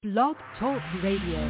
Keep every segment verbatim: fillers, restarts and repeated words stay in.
Blog Talk Radio.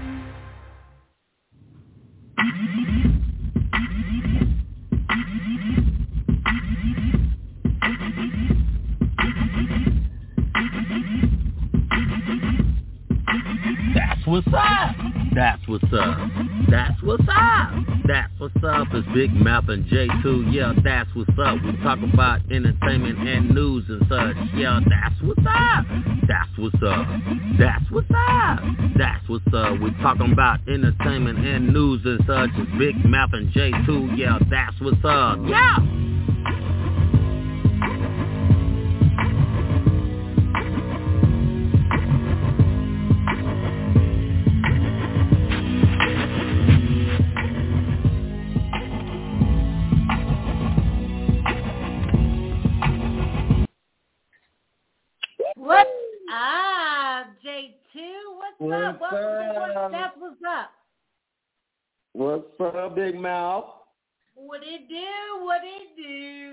That's what's up. That's what's up. That's what's up. That's what's up. It's Big Mouth and J two. Yeah, that's what's up. We talk about entertainment and news and such. Yeah, that's what's up. That's what's up. That's what's up. That's what's up. We talking about entertainment and news and such. It's Big Mouth and J two. Yeah, that's what's up. Yeah. What's up, J two? What's, What's up? Welcome to up? What's Up? What's up? What's up, Big Mouth? What it do? What it do?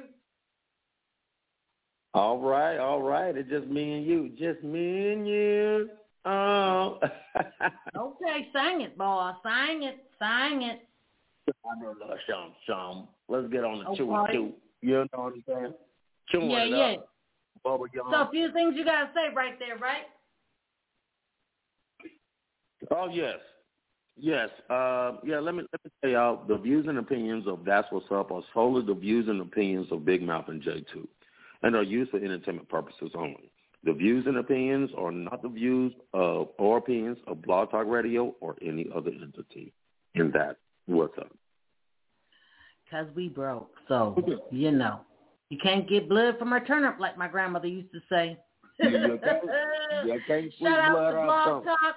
All right, all right. It's just me and you. Just me and you. Oh. Okay, sing it, boy. Sing it. Sing it. I know love some, some. Let's get on the Okay. chew chew. You know what I'm saying? Chewing Yeah, it yeah. up. Bubble gum. So a few things you gotta say right there, right? Oh yes, yes. Uh, yeah. Let me let me tell y'all the views and opinions of That's What's Up are solely the views and opinions of Big Mouth and J two, and are used for entertainment purposes only. The views and opinions are not the views of or opinions of Blog Talk Radio or any other entity. And that what's up. Cause we broke, so you know you can't get blood from a turnip like my grandmother used to say. You can't, you can't squeeze Shout out blood to out Blog something. Talk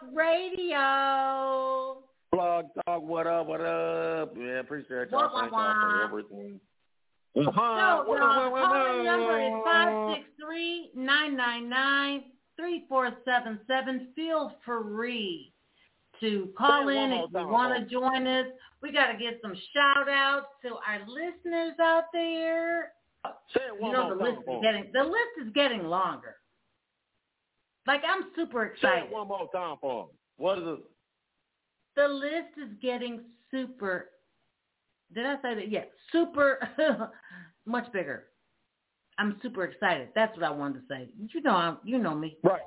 Radio. Blog Talk, what up, what up? Yeah, appreciate y'all. Wah, wah, Thank y'all for wah. everything. So, Uh-huh. y'all, Wah, wah, wah, calling wah. number is five six three, nine nine nine, three four seven seven. Feel free to call Say it in one if more you time, want to folks. join us. We got to get some shout-outs to our listeners out there. Say it You one know, more the time, list is folks. getting the list is getting longer. Like, I'm super Say excited. it one more time, folks. What is it? The list is getting super. Did I say that? Yeah, super, much bigger. I'm super excited. That's what I wanted to say. You know, I'm, you know me. Right.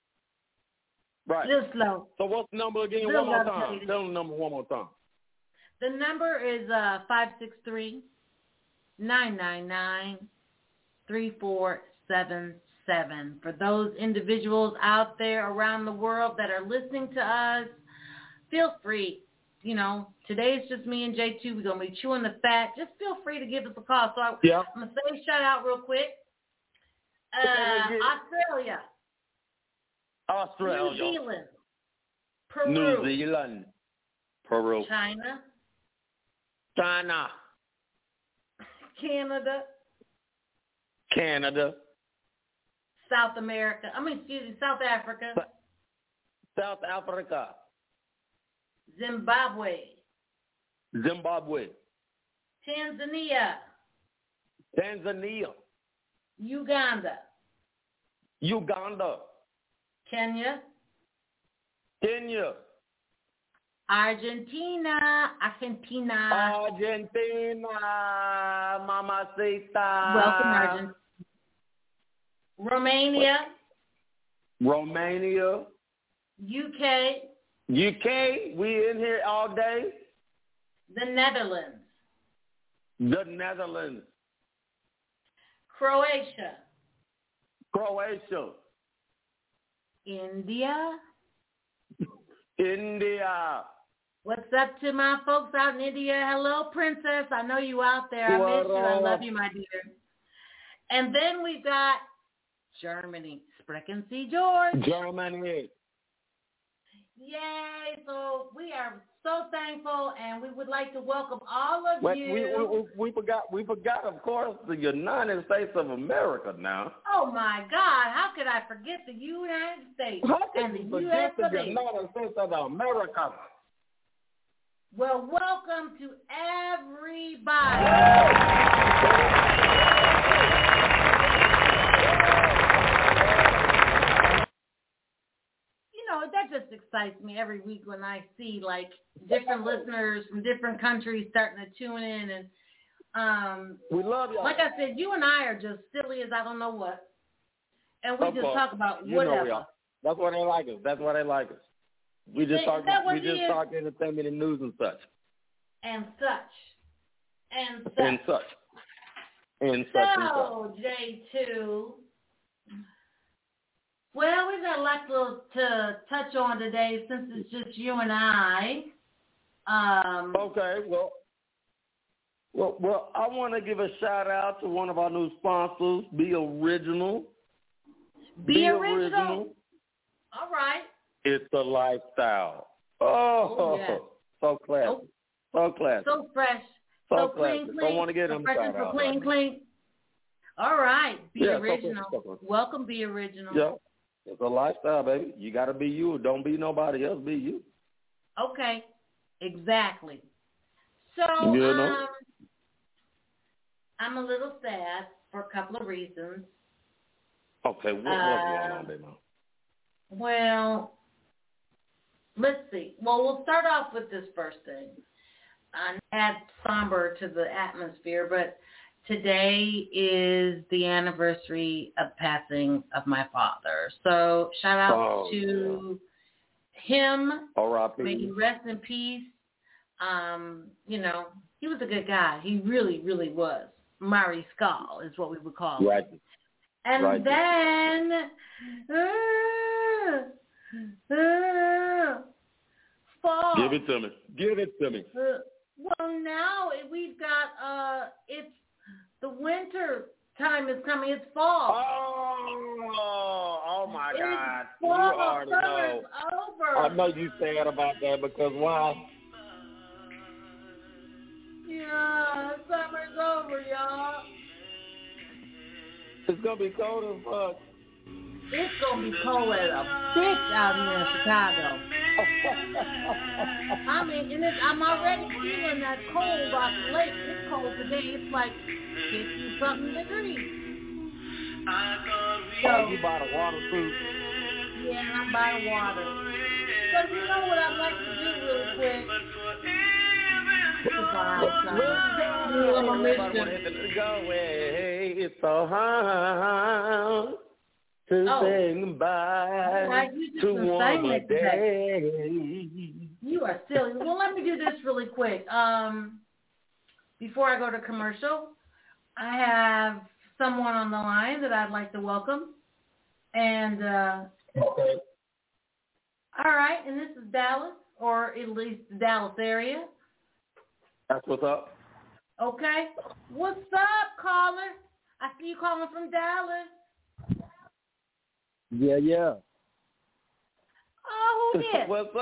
Right. A little slow. So what's the number again? Little One more love time. lady. Tell them the number one more time. The number is uh five six three, nine nine nine, three four seven seven. For those individuals out there around the world that are listening to us, feel free. You know, today's just me and J two. We're going to be chewing the fat. Just feel free to give us a call. So I, Yeah. I'm going to say a shout out real quick. Uh, Australia, Australia. New Zealand, Peru, New Zealand. Peru. China, China. Canada, Canada. South America. I mean, excuse me, South Africa, South Africa. Zimbabwe, Zimbabwe. Tanzania, Tanzania. Uganda, Uganda. Kenya, Kenya. Argentina, Argentina. Argentina. Mamacita. Welcome, Argentina. Romania, Romania. U K, U K. We in here all day. the Netherlands, The Netherlands. Croatia, Croatia. India. India. What's up to my folks out in India? Hello, princess. I know you out there. I What miss you. I up? love you, my dear. And then we've got Germany. Sprechen Sie George. Germany. Yay. So we are so thankful, and we would like to welcome all of Wait, you. we, we, we, we forgot, we forgot, of course, the United States of America now. Oh, my God. How could I forget the United States How can and the you U S forget the of A? United States of America? Well, welcome to everybody. know, that just excites me every week when I see like different listeners from different countries starting to tune in. And um, we love y'all. Like I said, you and I are just silly as I don't know what, and we of just course. talk about you whatever. Know we are. That's why they like us. That's why they like us. We just Is talk. that what We it just is? talk entertainment and news and such. And such. And such. And such. And such and such. So, J two. Well, we've got a lot to, to touch on today since it's just you and I. Um, okay, well, well, well, I want to give a shout out to one of our new sponsors, Be Original. Be, Be original. original. All right. It's a lifestyle. Oh, oh yes. so classy. Oh. So classy. So fresh. So, so classy. clean, clean. I want to get so them fresh shout and so out. clean, clean. All right. Be yeah, original. So so Welcome, Be Original. Yeah. It's a lifestyle, baby. You got to be you. Don't be nobody else. Be you. Okay. Exactly. So, you know? um, I'm a little sad for a couple of reasons. Okay, what, what's uh, going on there now? Well, let's see. Well, we'll start off with this first thing. I add somber to the atmosphere, but today is the anniversary of passing of my father. So shout out oh, to yeah. him. R I P May he rest in peace. Um, you know, he was a good guy. He really, really was. Mari Skull is what we would call him. Right. And right. then, uh, uh, fall. Give it to me. Give it to me. Uh, well, now we've got, uh, it's, the winter time is coming. It's fall. Oh, oh my it's God. Fall. You already know. Over. I know you sad about that because why? Yeah, summer's over, y'all. It's going to be cold as fuck. It's going to be cold as a bitch out here in Chicago. I mean, and it's, I'm already feeling that cold off the lake. It's cold today. It's like fifty-something degrees. So, oh, you buy the water too? Yeah, I'm buying water. So you know what I'd like to do real quick? Go away. It's so hard to oh. say goodbye right, to one day. You are silly. Well, let me do this really quick. Um, before I go to commercial, I have someone on the line that I'd like to welcome. And, uh, okay. all right, and this is Dallas, or at least the Dallas area. That's what's up. Okay. What's up, caller? I see you calling from Dallas. Yeah, yeah. Oh, who did? What's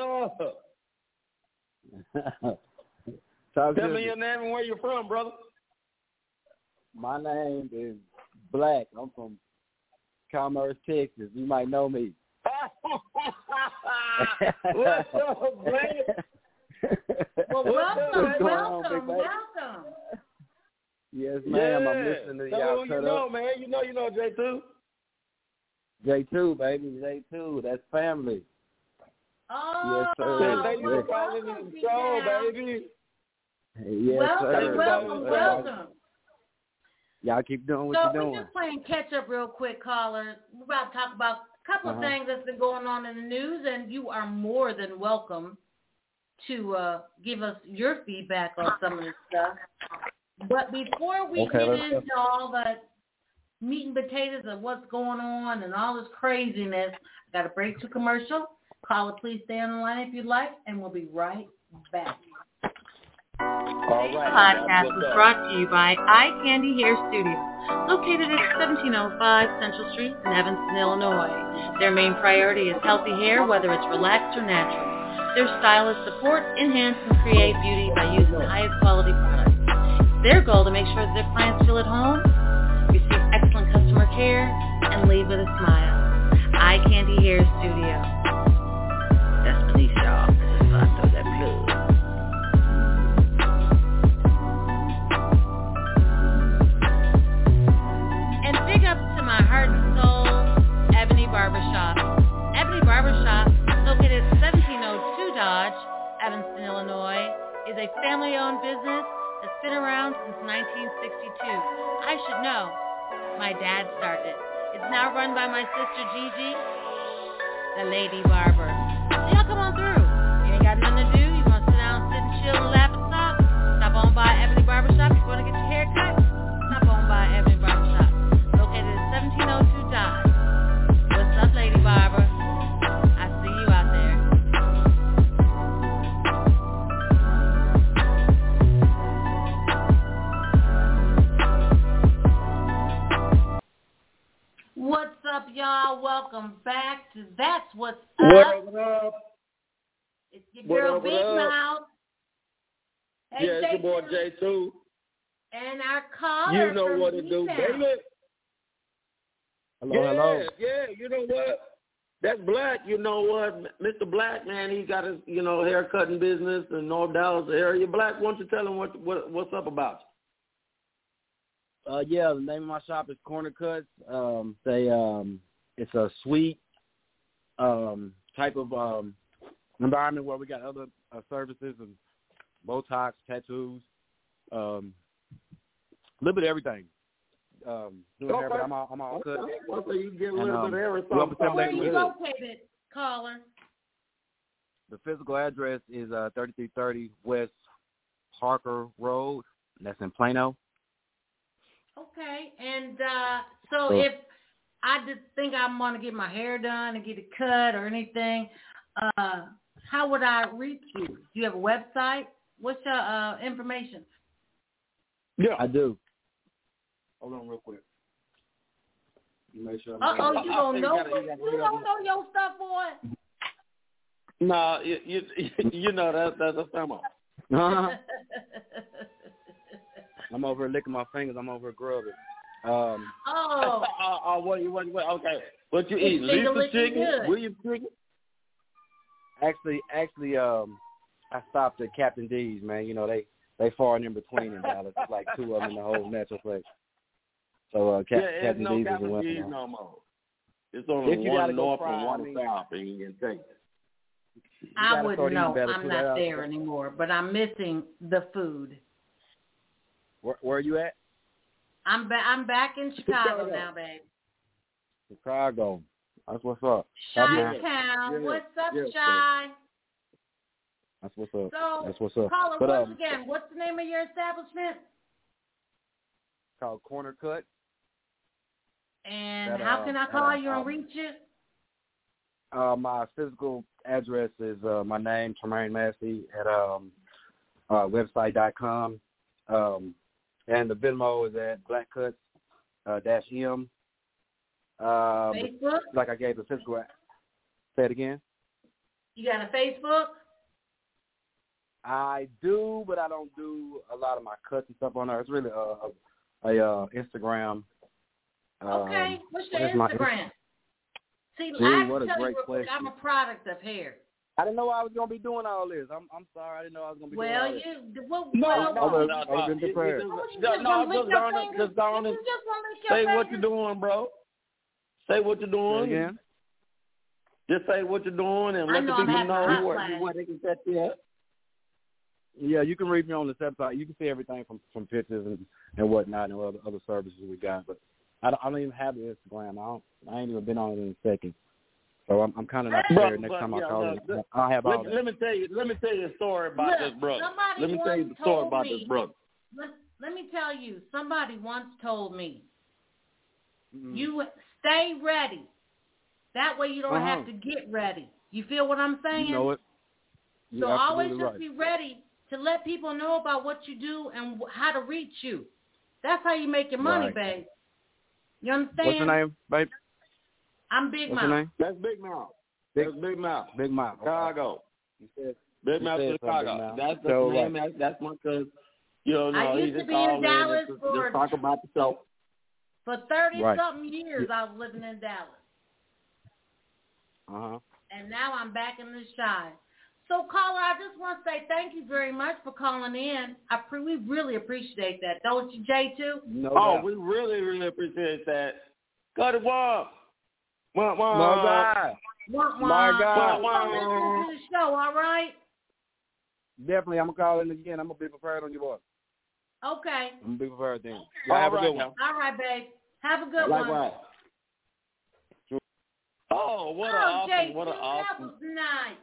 up? Talk Tell to me me. your name and where you're from, brother. My name is Black. I'm from Commerce, Texas. You might know me. What's up, Black? Well, welcome, welcome, on, welcome. Yes, ma'am. Yeah. I'm listening to Tell y'all. me who you know, man. You know, you know J two. J two, baby. J two. That's family. Oh, yes, sir. Thank you for calling in the show, baby. Yes, welcome, sir. welcome, yes, welcome. Y'all keep doing what so you're doing. we're just playing catch up real quick, caller. We're about to talk about a couple uh-huh. of things that's been going on in the news, and you are more than welcome to uh, give us your feedback on some of this stuff. But before we okay, get into go. all the meat and potatoes of what's going on and all this craziness, I got to break to commercial. Caller, please stay on the line if you'd like, and we'll be right back. All Today's right. podcast was brought to you by Eye Candy Hair Studio, located at seventeen oh five Central Street in Evanston, Illinois. Their main priority is healthy hair, whether it's relaxed or natural. Their stylists support, enhance, and create beauty by using the highest quality products. It's their goal to make sure that their clients feel at home, receive excellent customer care, and leave with a smile. Eye Candy Hair Studio. That's Manisha, y'all. That's why I throw that plug. And big ups to my heart and soul, Ebony Barbershop. Ebony Barbershop is a family-owned business that's been around since nineteen sixty-two. I should know. My dad started it. It's now run by my sister Gigi, the lady barber. So y'all come on through. You ain't got nothing to do. You want to sit down, sit and chill and laugh and talk? Stop on by Ebony Barbershop. You want to get your hair cut? Stop on by Ebony Barbershop. Located at seventeen oh two Dodge. What's up, lady barber? I see you out there. What's up, y'all? Welcome back to That's What's Up. What up? It's your What girl up, Big what up? Mouth. Hey, Yeah, it's your boy J two. J two. And our caller You know from what to do, D-Town. baby. Hello, yeah, hello. yeah, you know what? That's Black. You know what? Mister Black, man, he got his, you know, hair cutting business in North Dallas area. Black, why don't you tell him what, what what's up about you? Uh, yeah, the name of my shop is Corner Cuts. Um, they um, it's a sweet um type of um environment where we got other uh, services and Botox, tattoos, um, a little bit of everything. Um, doing hair, but I'm all I'm all cut. Okay. Well, so you get a And, little um, bit of everything. we open seven Where are days a you week. located, caller? The physical address is uh thirty-three thirty West Parker Road. And that's in Plano. Okay, and uh, so So- if I just think I want to get my hair done and get it cut or anything, uh, how would I reach you? Do you have a website? What's your uh, information? Yeah. I do. Hold on real quick. You make sure. Uh oh, you don't know. You gotta- you gotta- You don't know your stuff, boy. No, you, you you know that that's a famo. I'm over here licking my fingers. I'm over here grubbing. Um, Oh, Oh, oh, what you what, what okay? What you It's eat? finger Lisa licking chicken? good. William chicken? actually, actually, um, I stopped at Captain D's, man. You know, they they far and in between in Dallas. There's like two of them in the whole metroplex. So uh, Cap- yeah, it's Captain no D's is the Captain one. D's no more. It's only If you gotta one go north fry, and one I mean- south, and you can take it. I gotta wouldn't start eating know. better, I'm too. not That- there anymore, but I'm missing the food. Where, where are you at? I'm back. I'm back in Chicago Chicago. now, babe. Chicago. That's what's up. Stop now. Chi-Town. Yeah, What's up, yeah, Chi? That's what's up. So, That's what's up. caller, But once um, again, what's the name of your establishment? called Corner Cut. And That, how uh, can I that, call uh, you and um, reach you? Uh, my physical address is uh, my name, Tremaine Massey, at um, uh, website dot com. Um, and the Venmo is at Blackcuts uh, dash M. Um, Facebook? like I gave the physical. a- Say it again. You got a Facebook? I do, but I don't do a lot of my cuts and stuff on there. It's really a, a, a uh, Instagram. Okay. Um, What's what your is my Instagram? See, Gee, I have what to a tell you great real quick, question. I'm a product of hair. I didn't know I was gonna be doing all this. I'm I'm sorry. I didn't know I was gonna be Well, doing all this. you, well, No, well, no, well, no, I no. was been prepared. You- you Oh, just- you just No, wanna lick just your go on, fingers? just go on You and just wanna lick your say what fingers? you're doing, bro. Say what you're Say it doing. again. Just say what you're doing and I let know the I'm people having a know hot where, flash. where they can catch you at. Yeah, you can read me on the website. You can see everything from, from pictures and, and whatnot and other other services we got. But I don't, I don't even have the Instagram. I don't. I ain't even been on it in a second. So I'm I'm kind of not But- prepared. Next but, time I yeah, call no, it, th- I'll have all Let, that. let me tell you. Let me tell you a story about Look, this brother. somebody Let me tell you once the story told about me- this brother. Let, let me tell you, somebody once told me, Mm. you stay ready. That way you don't Uh-huh. have to get ready. You feel what I'm saying? You know it. So You're always absolutely just right. be ready to let people know about what you do and wh- how to reach you. That's how you make your money, Right. babe. You understand? What's your name, babe? I'm Big What's Mouth. your name? That's Big Mouth. Big- That's Big Mouth. Big Mouth. Okay. Chicago. You said Big You Mouth, said something, Chicago. Big Mouth. That's the So, name. right. That's, that's my cousin. You know, I no, he used to just be in called in Dallas and just, for- just talk about the show. For thirty Right. something years, I was living in Dallas, Uh huh. and now I'm back in the Chi. So, caller, I just want to say thank you very much for calling in. I pre- we really appreciate that, don't you, J two? No Oh, doubt. we really, really appreciate that. Cut it off. Wah, My wah. God. Wah, My wah. God. Come listen to the show, all right? definitely, I'm going to call in again. I'm going to be prepared on your boy. Okay. I'm going to be prepared then. Okay. Y'all have right, a good one. All right, babe. Have a good Likewise. one. Oh, what oh, an awesome, J T, what an that awesome. was nice.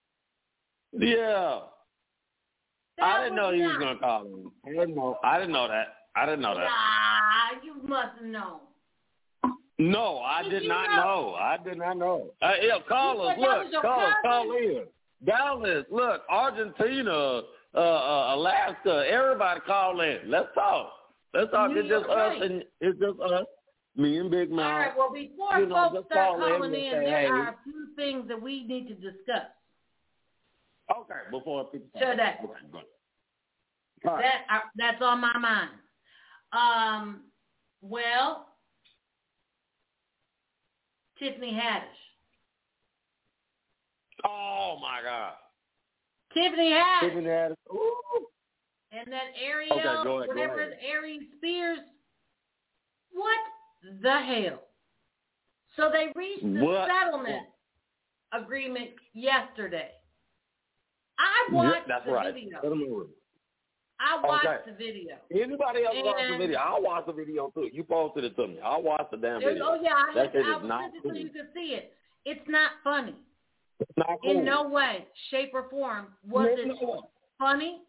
Yeah. That I didn't was know he nice. was going to call him. I didn't know. I didn't know that. I didn't know that. Ah, you must have known. No, I Did did you not know? know. I did not know. Uh, yeah, call You us. said that was Look, your call us. cousin? Call in. Dallas, look, Argentina, uh, uh, Alaska, everybody call in. Let's talk. Let's talk. New It's just York, us right. and it's just us, me and Big Mouth. All right, well, before You know, folks just start call in calling and in, say, there hey. are a few things that we need to discuss. Okay, before people Sure that. Okay, good. All right. That uh, that's on my mind. Um, well, Tiffany Haddish. Oh, my God. Tiffany Haddish. Tiffany Haddish. Ooh. And that Ariel, Okay, go ahead, go whatever, ahead. Aries Spears. What the hell? So they reached the What? settlement agreement yesterday. I watched yeah, that's the right. video. Let 'em know. I watched Okay. the video. Anybody else And watch the video? I'll watch the video too. You posted it to me. I'll watch the damn There's, video. oh yeah, I, that shit I is not sent it cool. so you can see it. It's not funny. It's not cool. In no way, shape, or form was No, it no. funny.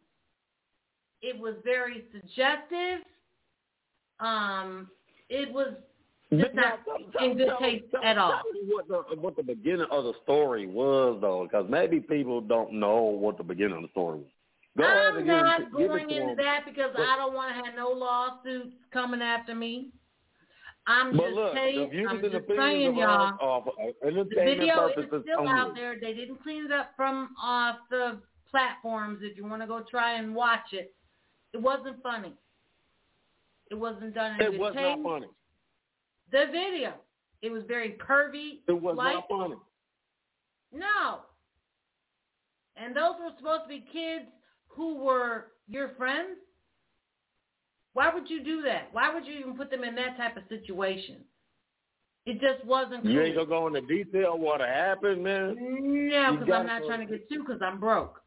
It was very suggestive. Um, it was just Now, not tell- tell- in good tell- taste tell- at all. Tell me what the what the beginning of the story was, though, because maybe people don't know what the beginning of the story was. Go ahead I'm and give not it, give going it to into them. that because But- I don't want to have no lawsuits coming after me. I'm But just look, saying, the views I'm and just opinions saying, of y'all. us are for The entertainment video is purposes still only. out there. They didn't clean it up from off the platforms. If you want to go try and watch it, it wasn't funny. It wasn't done in It good was taste. not funny. The video, it was very pervy. It was like, not funny. No. And those were supposed to be kids who were your friends. Why would you do that? Why would you even put them in that type of situation? It just wasn't cool. You ain't gonna go into detail what happened, man. No, You because gotta I'm not go- trying to get sued because I'm broke.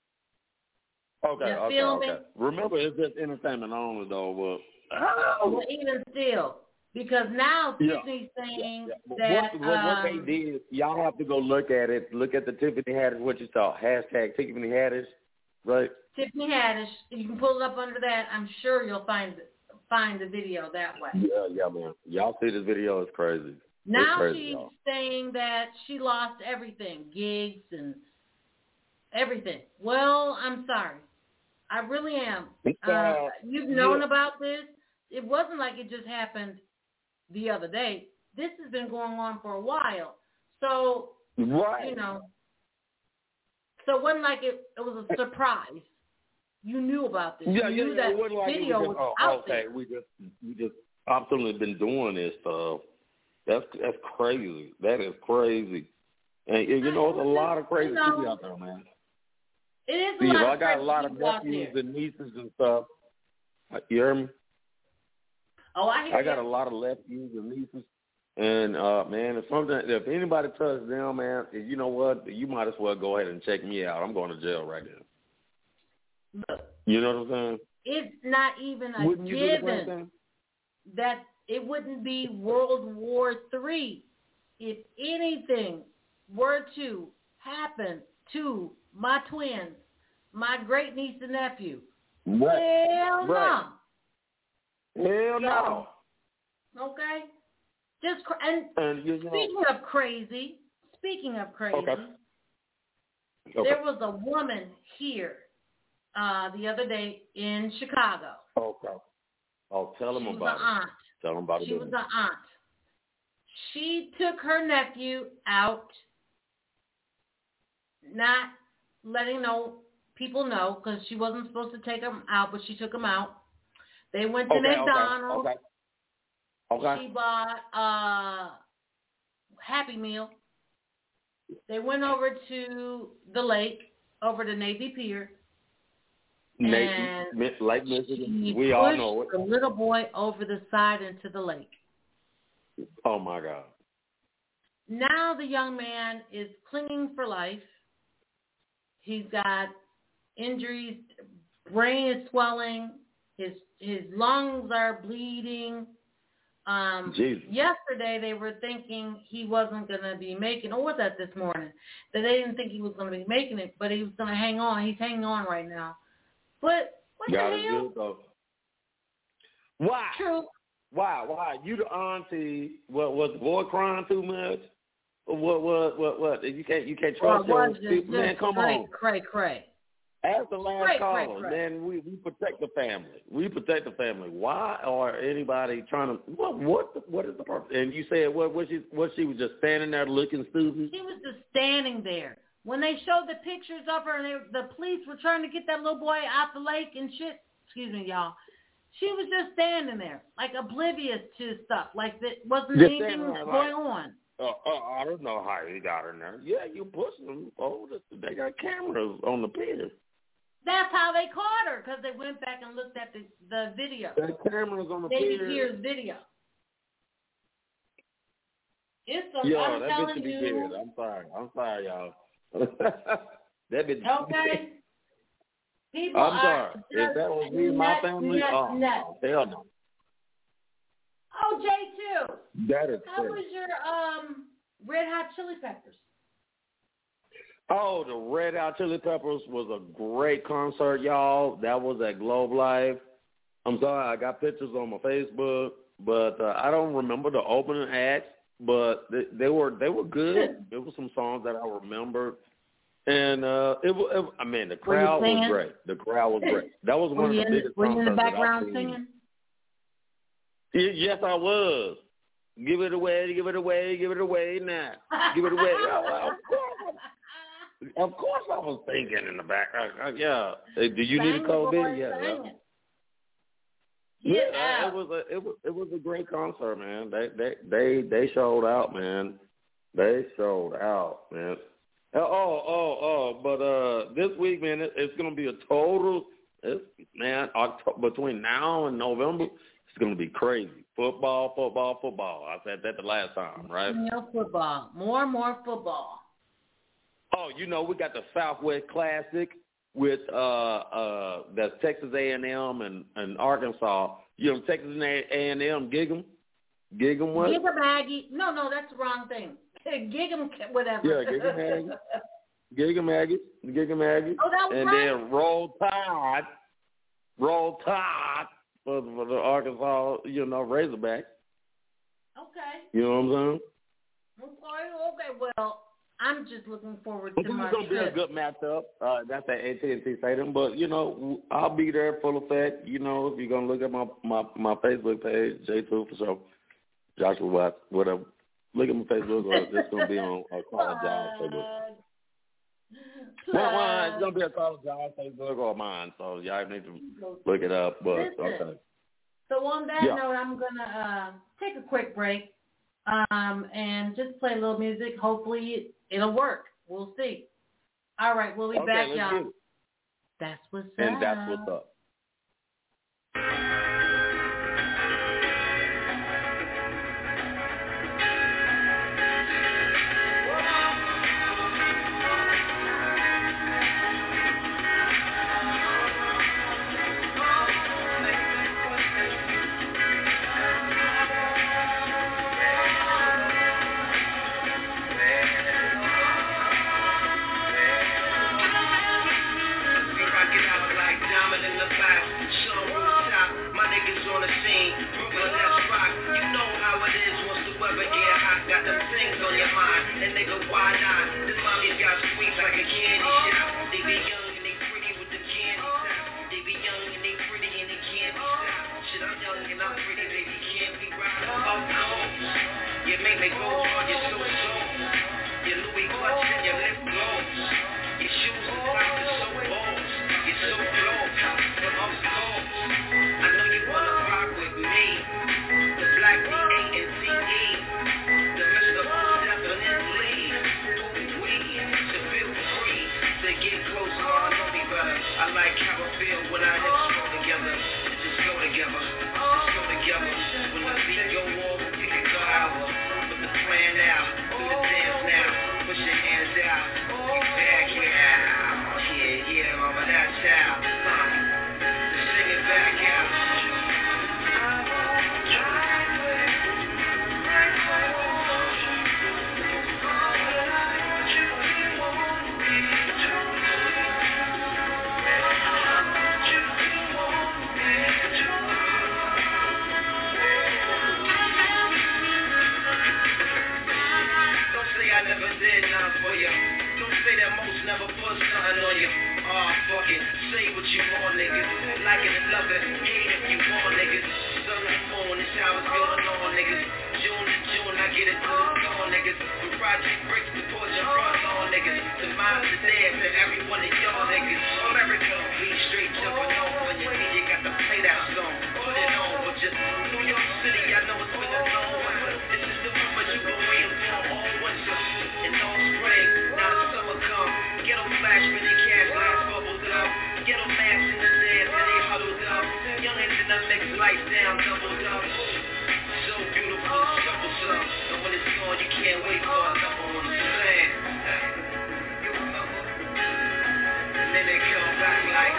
Okay, You okay, feel me? okay. Remember, it's just entertainment only, though. But Well, even still, because now Yeah. Tiffany's saying Yeah, yeah. that what, what, what um, they did, y'all have to go look at it. Look at the Tiffany Haddish, what you saw, hashtag Tiffany Haddish, right? Tiffany Haddish, you can pull it up under that. I'm sure you'll find find the video that way. Yeah, yeah, man. Y'all see this video? It's crazy. Now it's crazy, she's y'all. saying that she lost everything, gigs and everything. Well, I'm sorry. I really am. Uh, Uh, you've known yeah. about this. It wasn't like it just happened the other day. This has been going on for a while. So, Right. you know, so it wasn't like it, it was a surprise. You knew about this. Yeah, you yeah, knew yeah. that It wasn't like video it was, was just, oh, out okay. there. We just, we just absolutely been doing this stuff. That's that's crazy. That is crazy. And you know, there's a lot of crazy You know, people out there, man. It is a See, lot I of got a crazy lot of people out nephews there. and nieces and stuff. You hear me? Oh, I hear I got you. a lot of nephews and nieces, and uh, man, if something, if anybody touches them, man, you know what? You might as well go ahead and check me out. I'm going to jail right now. Look, You know what I'm saying? it's not even a Wouldn't you do the same given thing? that it wouldn't be World War Three if anything were to happen to my twins, my great niece and nephew. Right. Hell Right. no. Hell no. Okay? Just cra- and And you know, speaking of crazy, speaking of crazy, okay. Okay. there was a woman here uh, the other day in Chicago. Okay. Oh, tell them She was about an it. aunt. Tell them about it. She was an aunt. She took her nephew out, not letting know people know because she wasn't supposed to take him out, but she took him out. They went to Okay, okay, McDonald's. okay. Okay. She bought a Happy Meal. They went over to the lake, over to Navy Pier. Navy, And Lake Michigan. she We all pushed know it. the little boy over the side into the lake. Oh my God. Now the young man is clinging for life. He's got injuries, brain is swelling, his his lungs are bleeding. Um, Jesus. Yesterday they were thinking he wasn't going to be making, or was that this morning? That they didn't think he was going to be making it, but he was going to hang on. He's hanging on right now. But what God the is hell? good, though. Why? True. Why? Why? You the auntie? What was the boy crying too much? What? What? What? What? You can't. You can't trust Well, your just, people, man. just Come cray, on. Cray, cray. As the last Cray, caller, cray, cray. man, we, we protect the family. We protect the family. Why are anybody trying to? What? What? What is the purpose? And you said what? What she? What she was just standing there looking stupid? She was just standing there. When they showed the pictures of her and they, the police were trying to get that little boy out the lake and shit, excuse me, y'all, she was just standing there, like oblivious to stuff, like that wasn't Just anything standing there, going like, on. Uh, uh, I don't know how he got in there. Yeah, you pushing them. Oh, they got cameras on the pier. That's how they caught her, because they went back and looked at the, the video. The cameras on the David pier. Gear's video. It's a, Yo, I'm that telling bitch be you. dead. I'm sorry. I'm sorry, y'all. That bitch. Okay. People I'm are sorry. just If that was me and my nuts, family, nuts, oh, nuts. hell no. Oh, J two. That is How crazy. was your um Red Hot Chili Peppers? Oh, the Red Hot Chili Peppers was a great concert, y'all. That was at Globe Life. I'm sorry, I got pictures on my Facebook, but uh, I don't remember the opening acts. But they, they were they were good. There were some songs that I remembered, and uh, it was. It, I mean, the crowd was great. The crowd was great. That was one were of the you biggest. In, were you in the background I've singing? Y- Yes, I was. Give it away, give it away, give it away now. Give it away. Oh, of course, I, of course, I was thinking in the background. Uh, yeah. Hey, do you need a COVID? Yeah. yeah. Yeah, Yeah, it was a it was it was a great concert, man. They they they they showed out, man. They showed out, man. Oh oh oh, but uh, this week, man, it, it's gonna be a total. It's, man, October, between now and November, it's gonna be crazy. Football, football, football. I said that the last time, right? More football, more and more football. Oh, you know, we got the Southwest Classic with uh uh that's Texas A and M and and Arkansas. You know, Texas A and M, Gig'em, Gig'em what? Gig'em Aggie. No, no, that's the wrong thing. Gig'em whatever. Yeah, Gig'em Aggie, Gig'em Aggie, Gig'em Aggie. Oh, that was and right. then Roll Tide, Roll Tide for, for the Arkansas, you know, Razorbacks. Okay. You know what I'm saying? Okay, okay. Well, I'm just looking forward to It's my going to be a trip. good matchup. Uh, that's at A T and T Stadium. But, you know, I'll be there full effect. You know, if you're going to look at my, my, my Facebook page, J two for sure, Joshua Watts, whatever. Look at my Facebook. Or it's going to be on a Call of Josh Facebook. Well, well, it's going to be a Call of Josh Facebook or mine. So y'all need to look it up. But, Listen, okay. So on that Yeah. note, I'm going to uh, take a quick break um, and just play a little music. Hopefully it'll work. We'll see. All right, we'll be Okay, back, let's y'all. get it. That's what's up. And that's what's up. Yeah, yeah, mama, that's hoes never put something on you. Oh, fuck it, say what you want, niggas. Like it and love it, hate if you want, niggas. Sun and moon, this how it's going on, niggas. June to June, I get it till it's gone, niggas. From Project Bricks to Portia Front on, niggas. To mine to theirs, to every one of y'all, niggas. America, we straight jumping off when you see you got to play that song. Put it on, but just New York City, I know it's been a long winter. This is the moment you've been waiting for all winter. And all spring, now the summer come. Ghetto flash when they cash glass bubbled up. Ghetto mash in the dance and they huddled up. Youngins in the mix, lights down, doubled up. So beautiful, troublesome. And when it's gone, you can't wait for another one to land. And then they come back like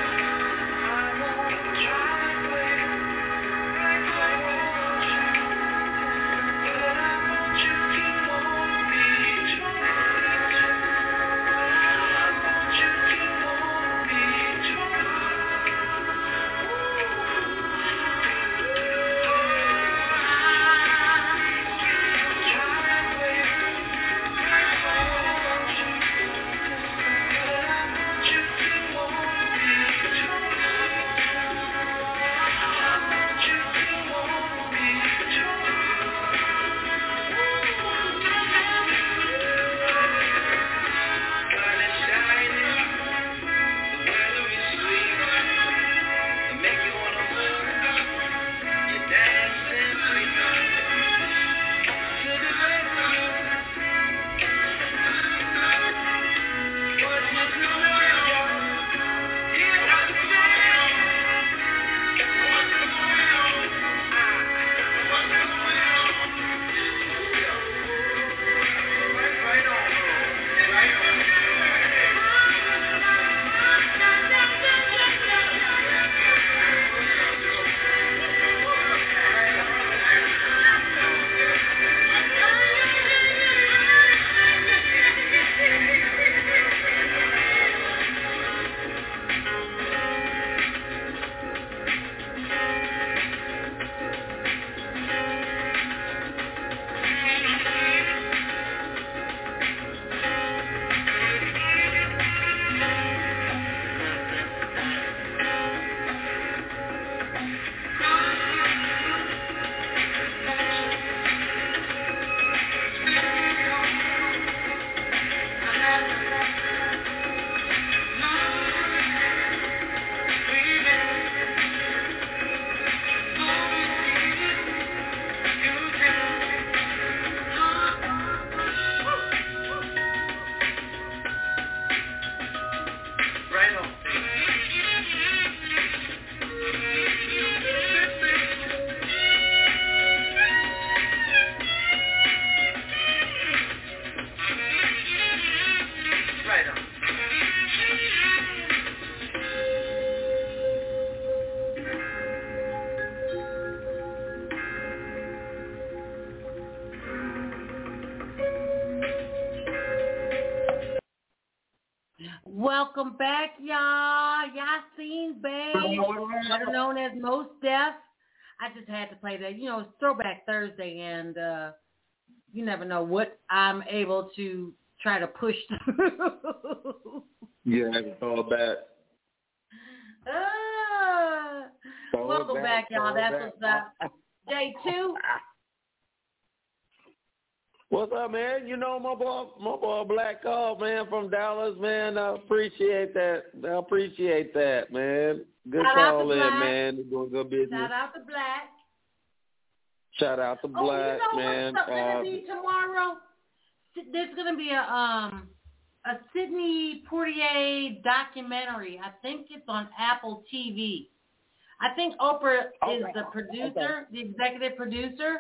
Welcome back, y'all. Yasin Bey, better known as Mos Def. I just had to play that. You know, it's Throwback Thursday, and uh, you never know what I'm able to try to push through. Yeah, it's all back. Uh, welcome back, back y'all. That's back. What's up. Day two. What's up, man? You know my boy, my boy Black Call, man, from Dallas, man. I appreciate that. I appreciate that, man. Good Shout call in, man. You're doing good business. Shout out to Black. Shout out to Black, oh, you know man. What's gonna uh, be tomorrow? There's gonna be a um a Sidney Poitier documentary. I think it's on Apple T V. I think Oprah is okay. the producer, okay. the executive producer.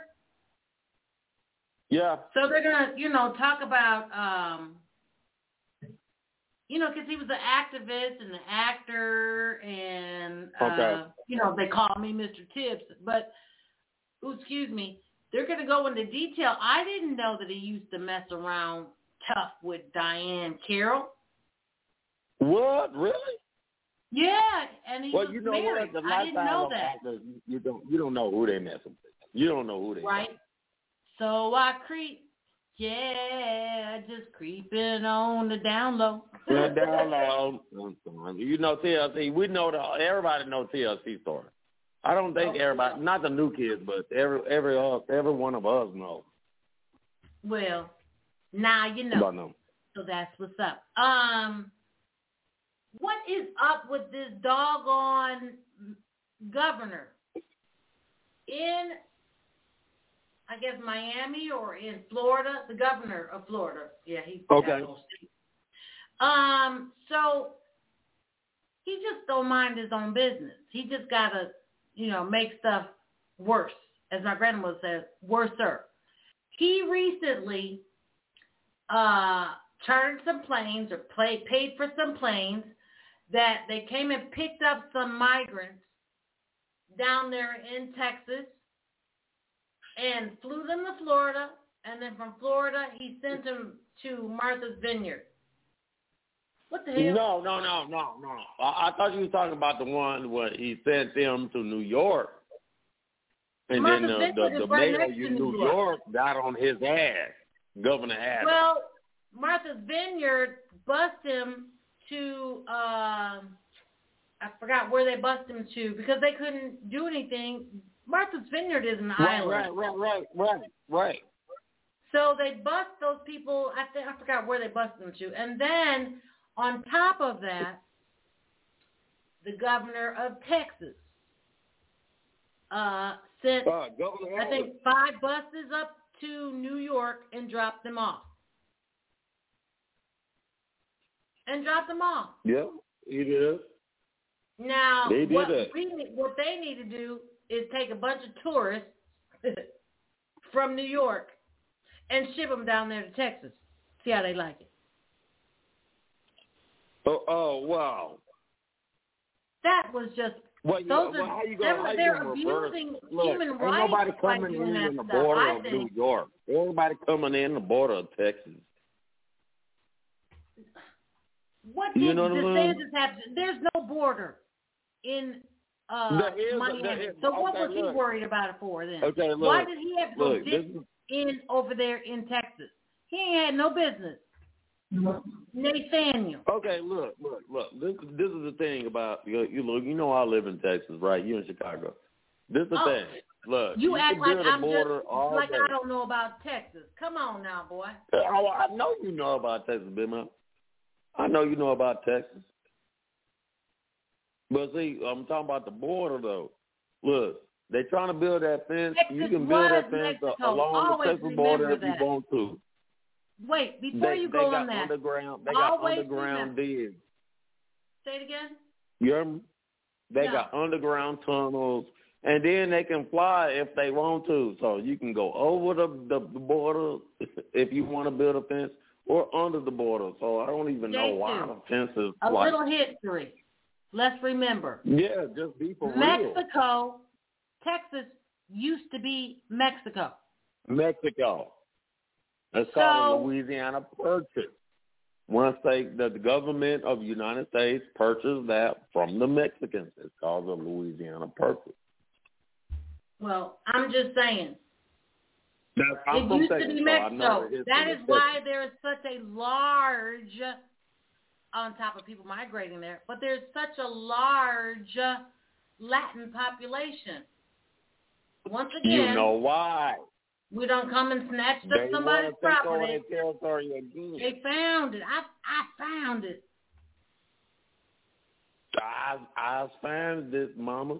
Yeah. So they're gonna, you know, talk about, um, you know, because he was an activist and an actor, and uh, okay. you know, they call me Mister Tips. But, ooh, excuse me, they're gonna go into detail. I didn't know that he used to mess around tough with Diane Carroll. What? Really? Yeah, and he well, was you know married. What? The I didn't know of that. Actors, you don't, you don't know who they mess with. You don't know who they. Right. So I creep. Yeah, just creeping on the down low. Yeah, down low. You know T L C. We know the everybody knows T L C story. I don't think okay. everybody, not the new kids, but every every uh, every one of us knows. Well, now you know. know. So that's what's up. Um, what is up with this doggone governor in, I guess, Miami or in Florida? The governor of Florida. Yeah, he's okay. Um, so he just don't mind his own business. He just gotta, you know, make stuff worse, as my grandmother says, worser. He recently uh, chartered some planes or play, paid for some planes that they came and picked up some migrants down there in Texas and flew them to Florida, and then from Florida he sent them to Martha's Vineyard. What the hell? No, no, no, no, no. I, I thought you were talking about the one where he sent them to New York. And Martha's then the, the, the right mayor of New New York. York got on his ass, Governor Adams. Well, Martha's Vineyard bust him to, uh, I forgot where they bust him to because they couldn't do anything. Martha's Vineyard is an right, island. Right, right, right, right, right. So they bust those people, I think I forgot where they busted them to. And then on top of that, the governor of Texas uh, sent, uh, Governor I think, five buses up to New York and dropped them off. And dropped them off. Yeah, he did. Now, they did what, it. we, what they need to do is take a bunch of tourists from New York and ship them down there to Texas. See how they like it. Oh, oh wow. That was just, well, those well, are, how you go, they're, how they're you abusing Look, human ain't rights. nobody by coming doing in that in the stuff, border I of think. New York. Everybody coming in the border of Texas. What You did know what I mean? DeSantis have to, there's no border in uh, There is- Miami. there is- So what okay, was he look. worried about it for then? Okay, look. Why did he have to go Look, dip this is- in over there in Texas? He ain't had no business. Nathaniel. Okay, look, look, look. This this is the thing about you. You look. You know I live in Texas, right? You in Chicago. This is the Oh, thing. Look, You, you act can like build a I'm border just all like day. I don't know about Texas. Come on now, boy. Oh, I know you know about Texas, Big Man. I know you know about Texas. But see, I'm talking about the border though. Look, they trying to build that fence. Texas You can was build that fence Mexico. along Always the Texas border remember if you that. want to. Wait, before They, you they go got on that, underground. They got always underground remember. digs. Say it again. You hear me? They No. got underground tunnels, and then they can fly if they want to. So you can go over the, the, the border if you want to build a fence, or under the border. So I don't even know why the fence is A like. little history. Let's remember. Yeah, just be for real. Mexico, Texas used to be Mexico. Mexico. It's So- called a Louisiana Purchase. Once they, the government of the United States purchased that from the Mexicans, it's called the Louisiana Purchase. Well, I'm just saying. That's, I'm It from used to Texas, be so I know Mexico. the history That of is Texas. why there is such a large, on top of people migrating there, but there's such a large Latin population. Once again, You know why? we don't come and snatch up They somebody's want to take over property. their territory again. They found it. I I found it. I I found this, mama.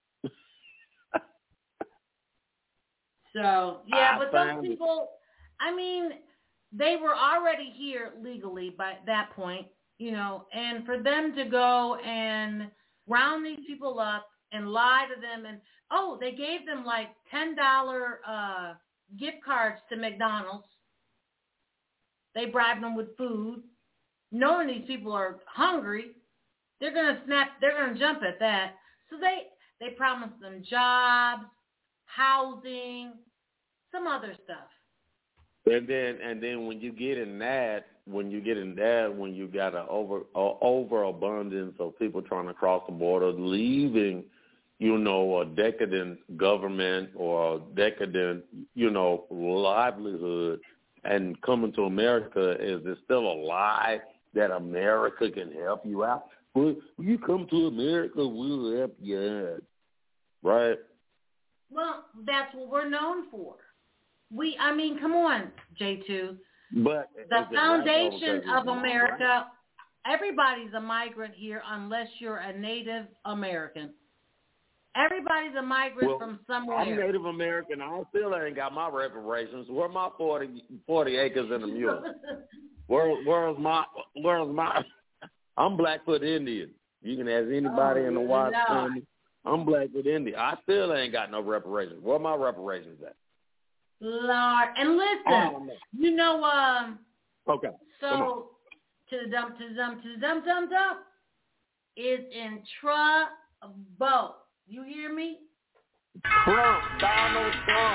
So yeah, I but found those it. people, I mean, they were already here legally by that point, you know, and for them to go and round these people up and lie to them, and oh, they gave them like ten dollar uh, gift cards to McDonald's. They bribed them with food, knowing these people are hungry. They're gonna snap. They're gonna jump at that. So they they promised them jobs, housing, some other stuff. And then and then when you get in that, when you get in that, when you got an over a overabundance of people trying to cross the border, leaving, you know, a decadent government or a decadent, you know, livelihood and coming to America, is it still a lie that America can help you out? Well, when you come to America, we'll help you out, right? Well, that's what we're known for. We, I mean, come on, J two. But the foundation of America, everybody's a migrant here unless you're a Native American. Everybody's a migrant well, from somewhere. I'm Native American. I still ain't got my reparations. Where my forty, forty acres and a mule? Where, where's my, where's my, I'm Blackfoot Indian. You can ask anybody oh, in the Watts no. family. I'm Blackfoot Indian. I still ain't got no reparations. Where my reparations at? Lord, and listen, you know, um, okay. So to the dump, to the dump, to the dump, dump, dump is in trouble. You hear me? Trump, Donald Trump.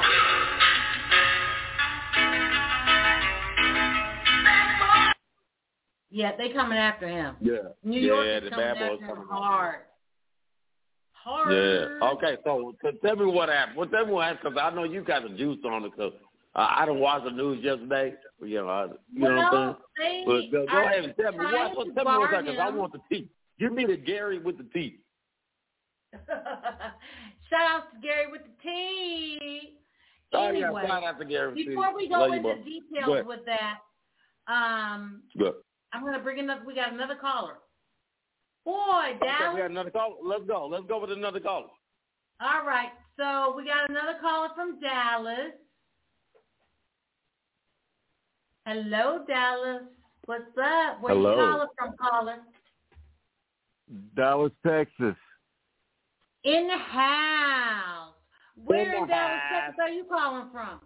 Yeah, they coming after him. Yeah. New York yeah, is the coming bad after boys him coming hard. Hard. Yeah. Okay, so, so tell me what happened. Well, tell me what happened, because I know you got the juice on it, because uh, I didn't watch the news yesterday. You know, I, you well, know what I'm saying? They but, go ahead and tell me. What, what, tell me what's up, because I want the tea. Give me the Gary with the tea. Shout out to Gary with the tea. Oh, Anyway, yeah, shout out to Gary with before tea. we go Love into you, details with that, um, Good. I'm going to bring another, we got another caller. Boy, Dallas. Okay, we got another caller. Let's go. Let's go with another caller. All right, so we got another caller from Dallas. Hello, Dallas. What's up? Where Hello. you calling from, caller? Dallas, Texas. In the house. Where in, in, in Dallas, house. Texas are you calling from?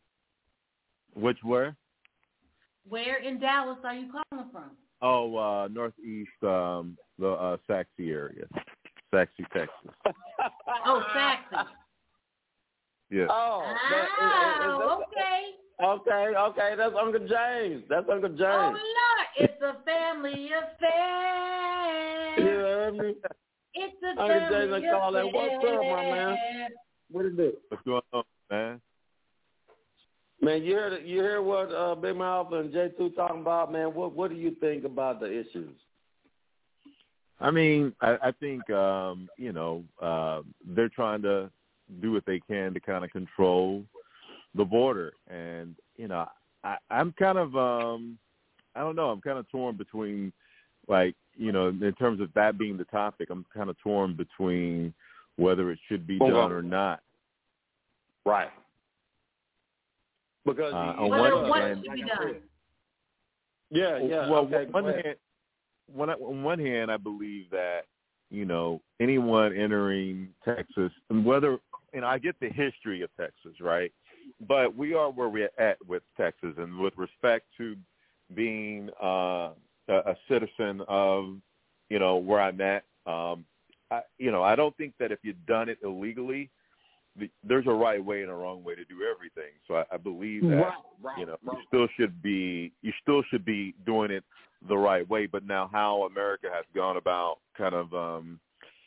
Which where? Where in Dallas are you calling from? Oh, uh, northeast, um, the uh, Saxe area. Saxe, Texas. Oh, Saxe. Yeah. Oh, that, oh is, is, is okay. Okay, okay, that's Uncle James. That's Uncle James. Oh, Lord, it's a family affair. You heard me? It's a Uncle family James, I call that. What's up, my man? What is it? What's going on, man? Man, you hear you hear what uh, Big Mouth and J two talking about, man? What what do you think about the issues? I mean, I, I think um, you know uh, they're trying to do what they can to kind of control the border, and you know, I, I'm kind of um, I don't know, I'm kind of torn between, like, you know, in terms of that being the topic, I'm kind of torn between whether it should be done or not. Right. Because uh, you, on whether one what hand, should be done. Yeah, yeah. Well, okay, on one hand, one, on one hand, I believe that, you know, anyone entering Texas, and whether, and I get the history of Texas, right? But we are where we're at with Texas, and with respect to being uh, a, a citizen of, you know, where I'm at, um, I, you know, I don't think that if you've done it illegally, the, there's a right way and a wrong way to do everything. So I, I believe that, right, right, you know, right. you still should be, you still should be doing it the right way. But now, how America has gone about kind of um,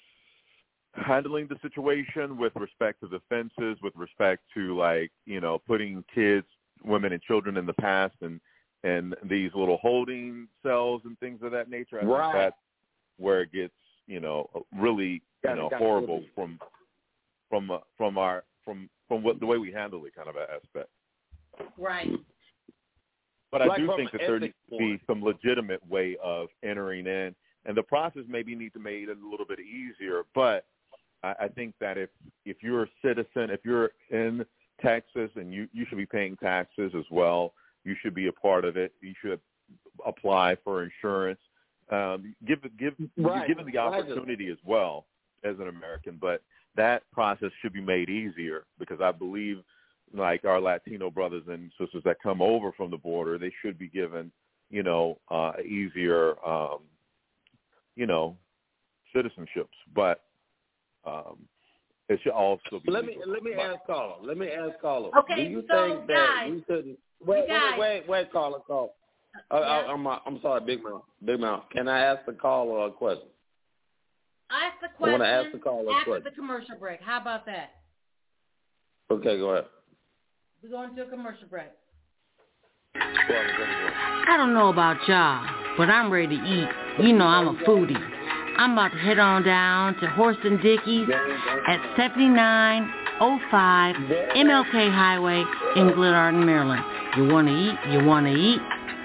handling the situation with respect to the fences, with respect to, like, you know, putting kids, women, and children in the past, and and these little holding cells and things of that nature. I right. think that's where it gets, you know, really, you know, horrible from from uh, from our from from what the way we handle it, kind of aspect. Right. But I like do think that there needs to be point. some legitimate way of entering in, and the process maybe needs to be made a little bit easier. But I, I think that if if you're a citizen, if you're in Texas, and you you should be paying taxes as well. You should be a part of it. You should apply for insurance. Um, give give right. you're given the opportunity as well as an American, but that process should be made easier, because I believe, like, our Latino brothers and sisters that come over from the border, they should be given, you know, uh, easier, um, you know, citizenships. But um, it should also be. Let me let me ask caller. Let me ask caller. Okay, Do you so think that guys, we shouldn't? Wait, guys, wait, wait, wait, caller, call. Uh, yeah. I, I'm I'm sorry, Big Mouth. Big Mouth. Can I ask the caller a question? Ask the I question want to ask the caller a after question. the commercial break. How about that? Okay, go ahead. We're going to a commercial break. I don't know about y'all, but I'm ready to eat. You know I'm a foodie. I'm about to head on down to Horse and Dickie's at seventy-nine oh five M L K Highway in Glenarden, Maryland. You want to eat? You want to eat?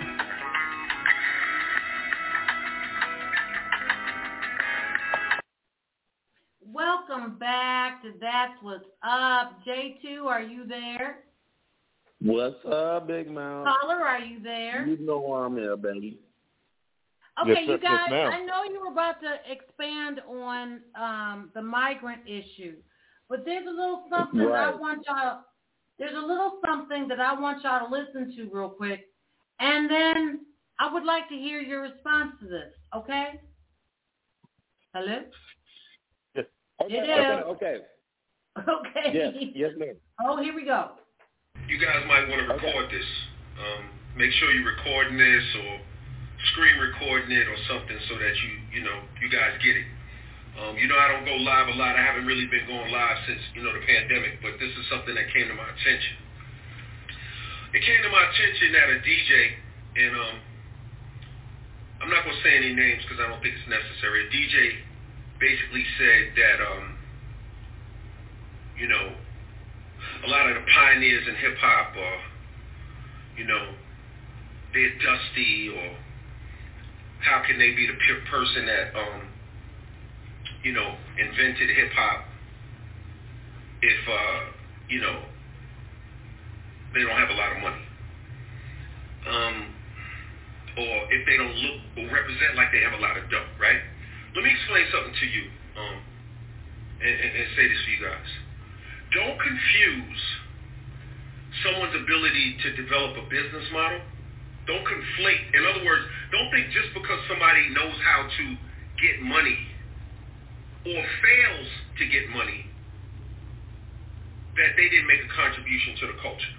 Welcome back to That's What's Up. J two, are you there? What's up, Big Mouth? Caller, are you there? You know I'm here, baby. Okay, Yes, you sir. Yes, guys, ma'am. I know you were about to expand on um, the migrant issue, but there's a little something that I Right. want y'all. There's a little something that I want y'all to listen to real quick, and then I would like to hear your response to this. Okay? Hello? Yes. Okay, It okay, is. okay. Okay. Yes, yes, ma'am. Oh, here we go. You guys might want to record this. Um, make sure you're recording this or screen recording it or something so that you, you know, you guys get it. Um, you know, I don't go live a lot. I haven't really been going live since, you know, the pandemic, but this is something that came to my attention. It came to my attention that a D J, and um, I'm not going to say any names because I don't think it's necessary. A D J basically said that, um, you know, a lot of the pioneers in hip-hop are, you know, they're dusty, or how can they be the pure person that, um, you know, invented hip-hop if, uh, you know, they don't have a lot of money? Um, or if they don't look or represent like they have a lot of dough, right? Let me explain something to you um, and, and, and say this for you guys. Don't confuse someone's ability to develop a business model. Don't conflate. In other words, don't think just because somebody knows how to get money or fails to get money that they didn't make a contribution to the culture.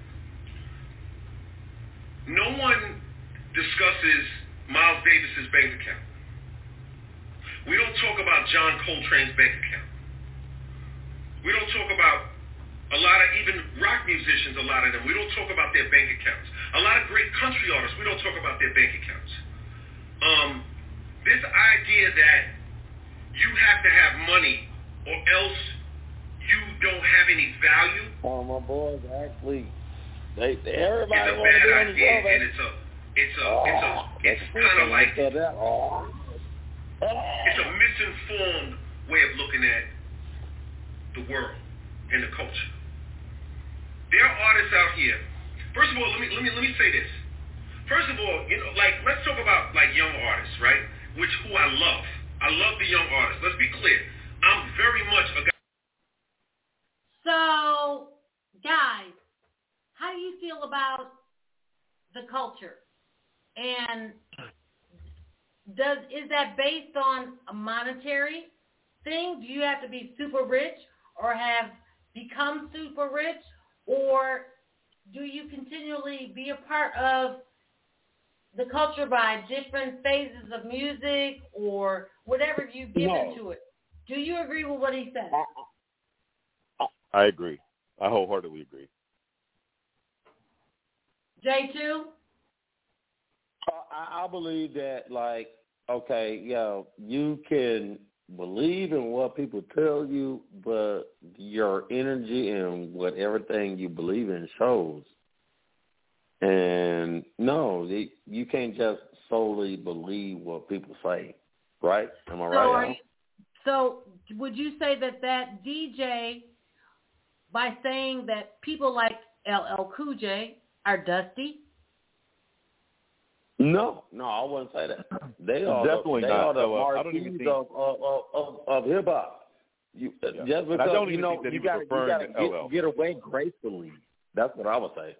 No one discusses Miles Davis's bank account. We don't talk about John Coltrane's bank account. We don't talk about a lot of even rock musicians, a lot of them. We don't talk about their bank accounts. A lot of great country artists, we don't talk about their bank accounts. Um, this idea that you have to have money or else you don't have any value. Oh, my boys actually, they, they everybody it's a want to bad be on the idea, show, and it's a, it's a, oh, it's a, it's kind of like, oh. it's a misinformed way of looking at the world and the culture. There are artists out here. First of all, let me let me let me say this. First of all, you know, like let's talk about like young artists, right? Which who I love. I love the young artists. Let's be clear. I'm very much a guy. So, guys, how do you feel about the culture? And does is that based on a monetary thing? Do you have to be super rich or have become super rich? Or do you continually be a part of the culture by different phases of music or whatever you give No. into it? Do you agree with what he said? I agree. I wholeheartedly agree. J two? I, I believe that, like, okay, yo, you can believe in what people tell you, but your energy and what everything you believe in shows. And no, the, you can't just solely believe what people say, right? Am I So, right? are Al? you, so would you say that that D J, by saying that people like L L Cool J are dusty? No, no, I wouldn't say that. They are Definitely the, they not. are the So, uh, I don't even marquees think- of of of, of, of hip hop. You Yeah. just And because I don't you even know think that he you was got you referring got to to get, L L. get away gracefully. That's what I would say.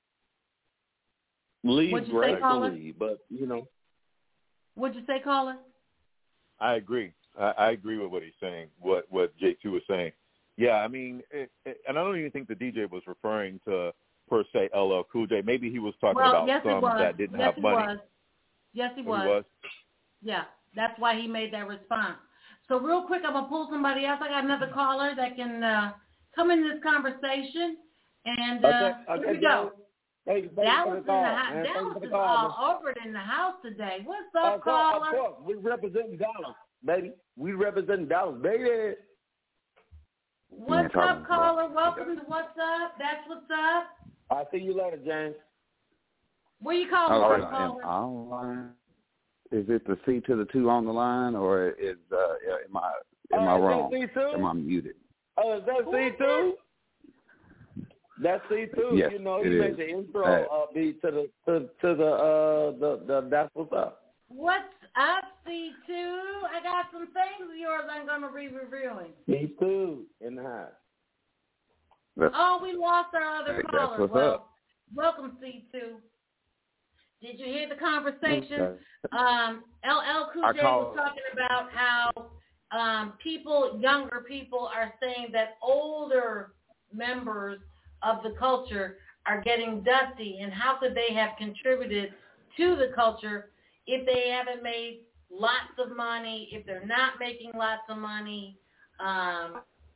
Leave What'd you say, caller? gracefully, but you know. What'd you say, caller? I agree. I, I agree with what he's saying, what what J two was saying. Yeah, I mean, it, it, and I don't even think the D J was referring to, per se, L L Cool J. Maybe he was talking Well, about yes, he some was. that didn't yes, have he money. Was. Yes, he Oh, was. he was? Yeah, that's why he made that response. So real quick, I'm going to pull somebody else. I got another caller that can uh, come in this conversation. And uh, Okay, okay, here we go. Thank you, thank Dallas you for in the the call, house. man. Thank you Dallas for the is call, all over it in the house today. What's up, Of course, caller? of course. We represent Dallas, baby. We represent Dallas, baby. What's up, caller? Welcome to What's Up. That's What's Up. I'll see you later, James. Where you calling All from, right, caller? am I on the line? Is it the C to the two on the line, or is uh, am I am I Oh, is that wrong? C two? Am I muted? Oh, is that C two? That's C two. Yes, you know, it he is. makes the intro Hey. upbeat to the to to the uh the the that's what's up. What's up, C two? I got some things of yours I'm going to be reviewing. C two in the house. That's, Oh, we lost our other hey, that's caller. what's Well, up. welcome, C two. Did you hear the conversation? Okay. Um, L L Cool I J call- was talking about how um, people, younger people, are saying that older members of the culture are getting dusty, and how could they have contributed to the culture if they haven't made lots of money, if they're not making lots of money? Um,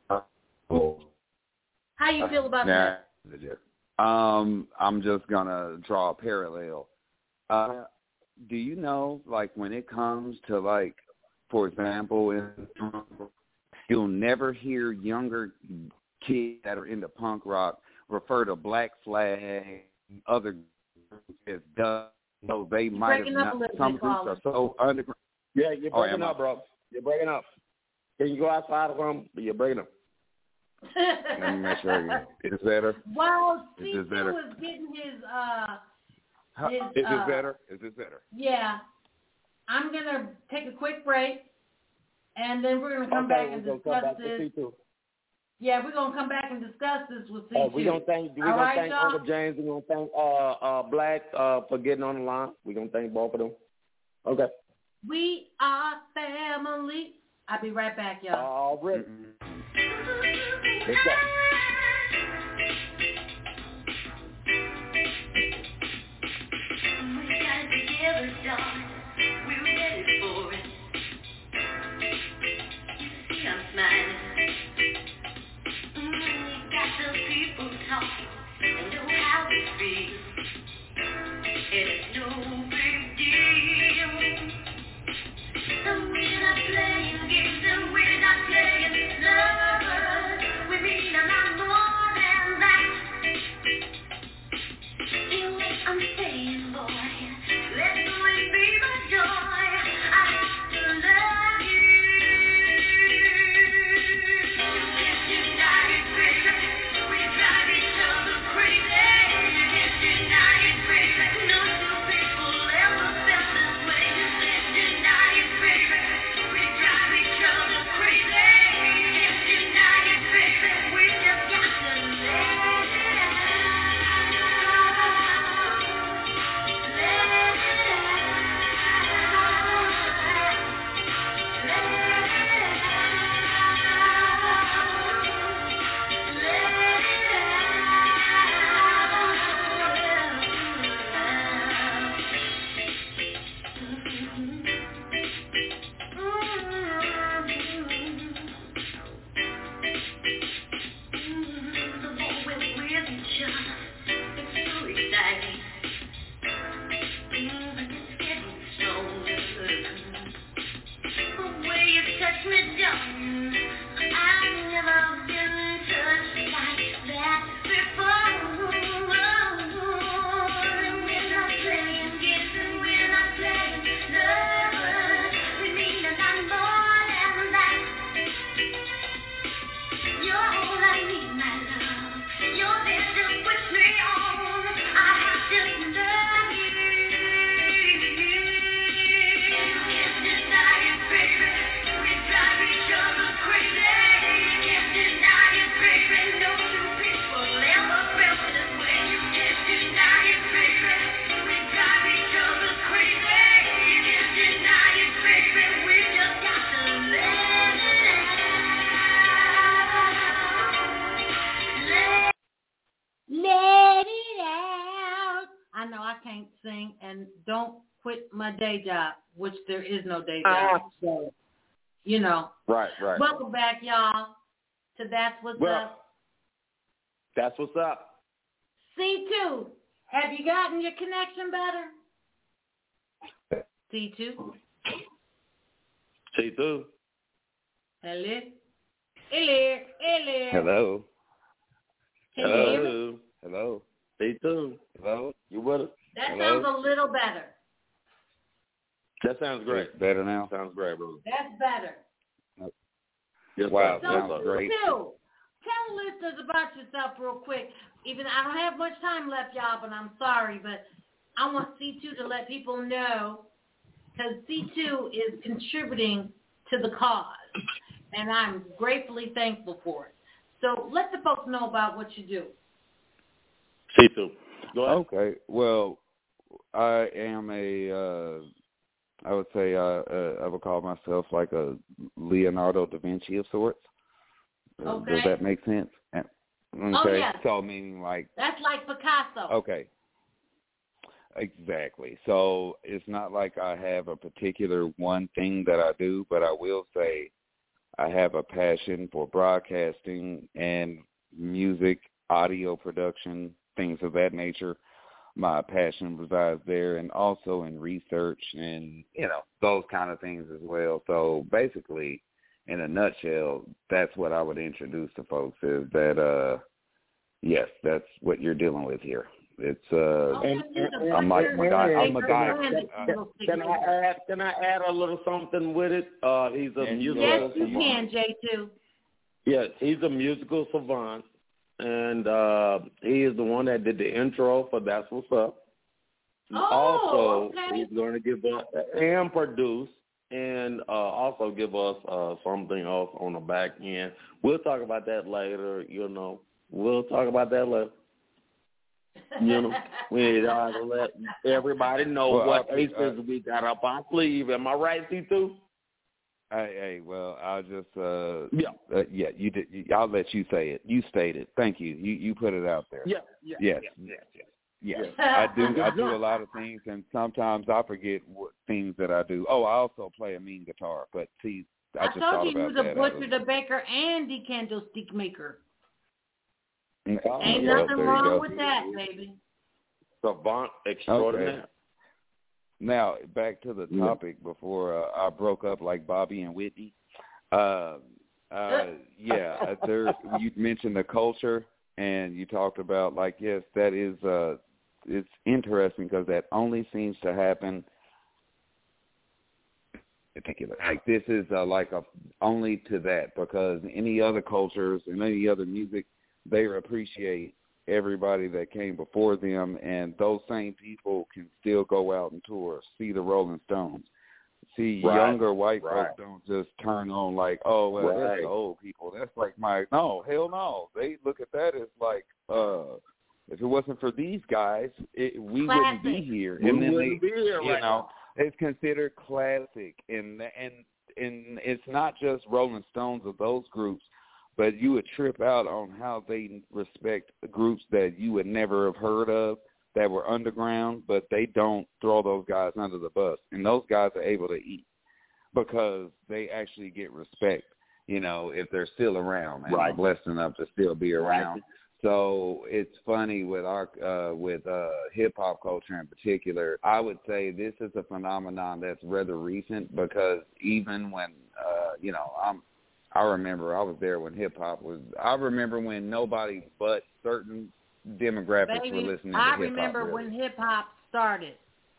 how you feel about Nah, that? Um, I'm just gonna draw a parallel. Uh, do you know, like, when it comes to, like, for example, in you'll never hear younger kids that are into punk rock refer to Black Flag, other groups as dust. So they You're might have breaking up not. a little Some bit, groups caller. are so underground. Yeah, you're Oh, breaking am I? up, bro. You're breaking up. Can you go outside of them? You're breaking up. Let me make sure I get it. Is this better? While Is C this two better? is getting his, uh, How- his, Is this uh, better? Is this better? yeah, I'm going to take a quick break, and then we're going to come okay, back and we're gonna discuss come back to this. C two. Yeah, we're going to come back and discuss this with C two. Uh, we're gonna thank we're All gonna right, thank y'all? Uncle James. We're gonna thank uh uh Black uh for getting on the line. We're gonna thank both of them. Okay. We are family. I'll be right back, y'all. All right. Mm-hmm. Let's go. We got it together, darling. We're ready for it. You see I'm smiling. Mm, we got the people talking and know how we feel. And it's no big deal. And we're not playing games and we're not playing lovers. We mean a lot more than that. You know what I'm saying, boy? Let the wind be my joy. I have to love you. Get united, baby. We drive each other crazy. Get united, baby. No two people ever felt this way. Get united, baby. We drive each other crazy. Get united, baby. We just got to let it out. It's so exciting. It's getting stronger. The way you touch me, darling, I've never been touched like that before. We're not playing games and we're not playing lovers. We mean a lot more than that. You're all I need, my love. You're there to push me on. I have to love you. Can't deny it, baby. We drive each other crazy. Can't deny it, baby. No two people ever felt this way. You can't deny it, baby. We drive each other crazy. Can't deny it, baby. We just got to let it out. Let it out. I know I can't sing, and don't quit my day job, which there is no day job. So, you know. Right, right. Welcome back, y'all, to That's What's Well, Up. that's what's up. C two, Have you gotten your connection better? C two. C two. Hello. Hello. Hello. Hello. Hello. Hello. C two. Hello. You with us? That Hello? sounds a little better. That sounds great. Better now? Sounds great, bro. That's better. Yes, Wow, sir. So, sounds Yes, sir. great. Too, tell listeners about yourself real quick. Even I don't have much time left, y'all, but I'm sorry, but I want C two to let people know because C two is contributing to the cause, and I'm gratefully thankful for it. So let the folks know about what you do. C two. Go ahead. Okay. Well, I am a, uh, I would say uh, uh, I would call myself like a Leonardo da Vinci of sorts. Uh, Okay. Does that make sense? Okay. Oh, yes. So meaning like. That's like Picasso. Okay. Exactly. So it's not like I have a particular one thing that I do, but I will say I have a passion for broadcasting and music, audio production, things of that nature. My passion resides there, and also in research and, you know, those kind of things as well. So basically, in a nutshell, that's what I would introduce to folks is that, uh, yes, that's what you're dealing with here. It's, uh, And, and, I'm like MacGyver. I'm MacGyver. Can, can I add? Can I add a little something with it? Uh, he's a Yes, musical. Yes, you savant. can, J two. Yes, he's a musical savant, and uh, he is the one that did the intro for That's What's Up. Oh, also, okay. he's going to give us and produce, and uh, also give us uh, something else on the back end. We'll talk about that later. You know, we'll talk about that later. You know, we gotta let everybody know Well, what I- aces I- we got up our sleeve. Am I right, C two? Hey, hey, well, I'll just, uh, Yeah. uh, yeah, you did. You, I'll let you say it. You state it. Thank you. You you put it out there. Yeah, yeah, Yes. yeah, yeah, yeah. Yes, I do. I do a lot of things, and sometimes I forget what things that I do. Oh, I also play a mean guitar, but see, I, I just told thought you you about was a that. butcher, I the baker, and the candlestick maker. was, Ain't well, nothing there you wrong go. with that, baby. Savant extraordinaire. Okay. Now back to the topic before uh, I broke up like Bobby and Whitney. Uh, uh, yeah, uh, there. You mentioned the culture, and you talked about like yes, that is. Uh, it's interesting because that only seems to happen. Particular, like this is uh, like a only to that because any other cultures and any other music, they appreciate everybody that came before them, and those same people can still go out and tour, see the Rolling Stones. See, Right, younger white right. folks don't just turn on like, oh, well, Right. that's the old people. That's like my, no, hell no. They look at that as like, uh, if it wasn't for these guys, it, we wouldn't be Classic. here. We And then wouldn't they, be here you right know, it's considered classic, and and and it's not just Rolling Stones or those groups, but you would trip out on how they respect groups that you would never have heard of that were underground, but they don't throw those guys under the bus. And those guys are able to eat because they actually get respect, you know, if they're still around and Right. are blessed enough to still be around. Right. So it's funny with our uh, with uh, hip hop culture in particular. I would say this is a phenomenon that's rather recent because even when uh, you know I'm, I remember I was there when hip hop was. I remember when nobody but certain demographics Baby, were listening to I hip hop. remember really. when hip hop started.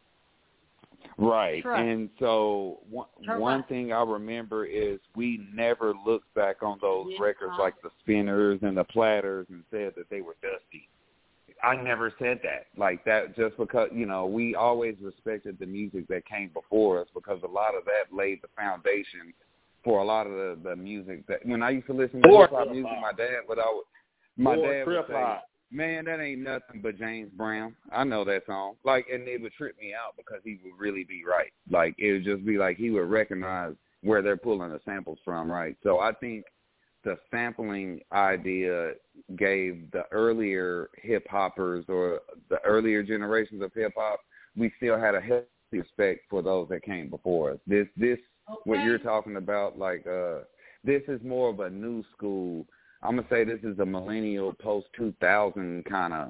Right. Trust. And so one, Trust. one thing I remember is we never looked back on those Yeah. records like the Spinners and the Platters and said that they were dusty. I never said that. Like that just because, you know, we always respected the music that came before us because a lot of that laid the foundation for a lot of the, the music that when I used to listen to Or hip hop music, trip-hop. my dad would always my Or dad would say, trip-hop. man, that ain't nothing but James Brown. I know that song. Like, and it would trip me out because he would really be right. Like, it would just be like he would recognize where they're pulling the samples from, right? So I think the sampling idea gave the earlier hip-hoppers or the earlier generations of hip-hop, we still had a healthy respect for those that came before us. This, this, Okay. what you're talking about, like, uh, this is more of a new school. I'm going to say this is a millennial post two thousand kind of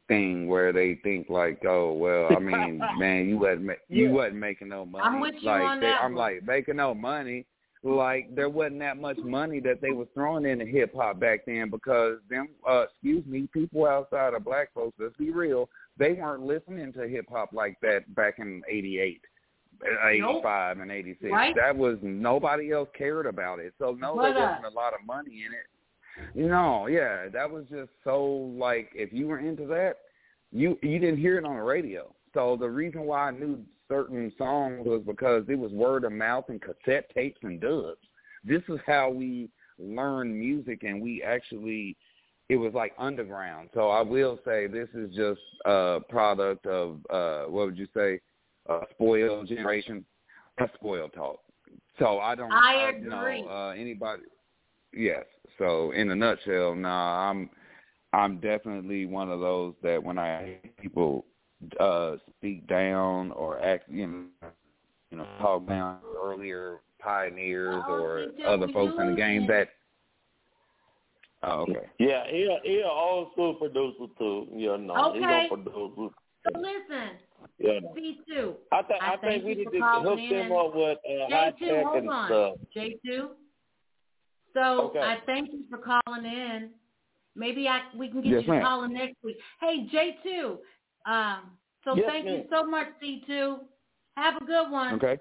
thing where they think like, oh well, I mean, man, you wasn't ma- you Yeah. wasn't making no money. I'm with you like on they, that I'm one. like making no money. Like there wasn't that much money that they was throwing into hip hop back then because them, uh, excuse me, people outside of black folks, let's be real, they weren't listening to hip hop like that back in eighty-eight, eighty-five, nope. and eighty-six. Right. That was nobody else cared about it. So no, But, there uh, wasn't a lot of money in it. You know, yeah, that was just so like if you were into that, you you didn't hear it on the radio. So the reason why I knew certain songs was because it was word of mouth and cassette tapes and dubs. This is how we learned music, and we actually, it was like underground. So I will say this is just a product of, uh, what would you say, a spoiled generation, a spoiled talk. So I don't, I I, agree. know uh, anybody, yes. So in a nutshell, nah, I'm, I'm definitely one of those that when I hear people uh, speak down or act, you know, you know, talk down earlier pioneers Oh, or we do, other we folks do in the game it. that. Oh, okay. Yeah, he a, he a old school producer too. You know, he Okay. gonna produce. So listen, Yeah. C two. I think I I, thank think we you need for to calling hook them in. up with uh, J high two, tech hold and on. stuff. J two. So Okay. I thank you for calling in. Maybe I we can get Yes, you to ma'am. call in next week. Hey, J two. Um, so Yes, thank ma'am. you so much, C two. Have a good one. Okay.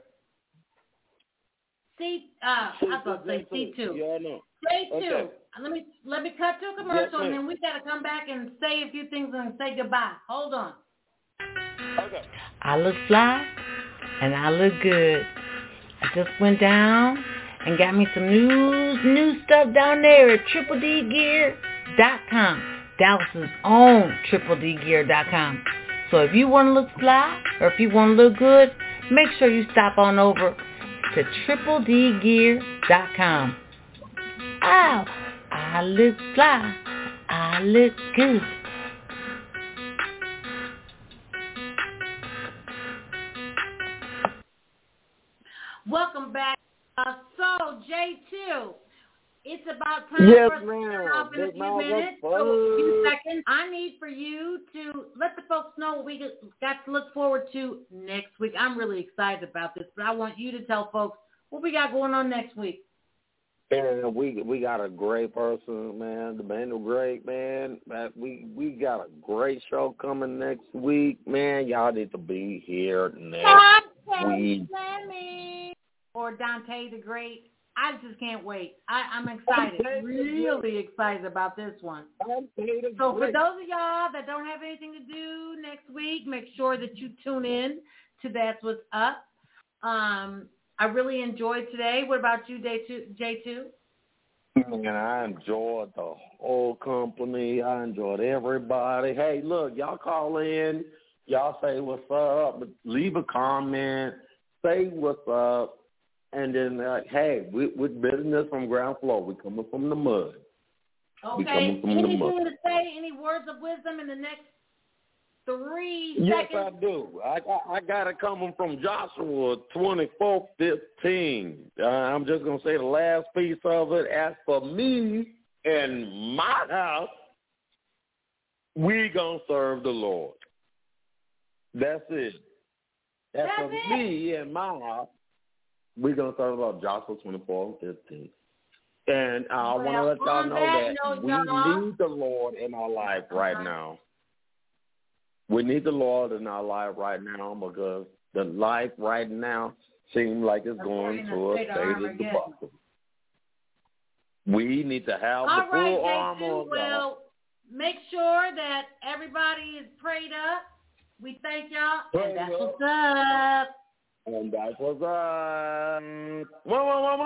C, uh, I was going to say C two. Yeah, I know. J two. Okay. Let me let me cut to a commercial, Yes, and ma'am. then we got to come back and say a few things and say goodbye. Hold on. Okay. I look fly and I look good. I just went down and got me some new new stuff down there at triple d gear dot com. Dallas's own triple d gear dot com. So if you want to look fly or if you want to look good, make sure you stop on over to triple d gear dot com. Ow, I look fly. I look good. Welcome back. Uh, so, J two, it's about time Yes, for us to ma'am. turn off in a Big few mouth minutes. up So, a few first. seconds. I need for you to let the folks know what we got to look forward to next week. I'm really excited about this, but I want you to tell folks what we got going on next week. And we we got a great person, man. The band is great, man. Man, We we got a great show coming next week, man. Y'all need to be here next week. Sammy or Dante the Great. I just can't wait. I, I'm excited, really excited about this one. So for those of y'all that don't have anything to do next week, make sure that you tune in to That's What's Up. Um, I really enjoyed today. What about you, J two? And I enjoyed the whole company. I enjoyed everybody. Hey, look, y'all call in. Y'all say what's up. Leave a comment. Say what's up. And then, uh, hey, we, we're business from ground floor. We're coming from the mud. Okay. We coming from the Anything mud. to say? Any words of wisdom in the next three Yes, seconds? I do. I got, I got it coming from Joshua twenty-four fifteen. Uh, I'm just going to say the last piece of it. As for me and my house, we going to serve the Lord. That's it. As That's for it. me and my house, we're going to serve about Joshua twenty-four fifteen. And I want to Well, let y'all on know that that note, we y'all- need the Lord in our life right Uh-huh. now. We need the Lord in our life right now because the life right now seems like it's going According to to a State of state of Armageddon. debacle. We need to have All the full right, armor J two. of God. Well, make sure that everybody is prayed up. We thank y'all, Prayed and that's up. what's up. And that's what's up. One, one, one,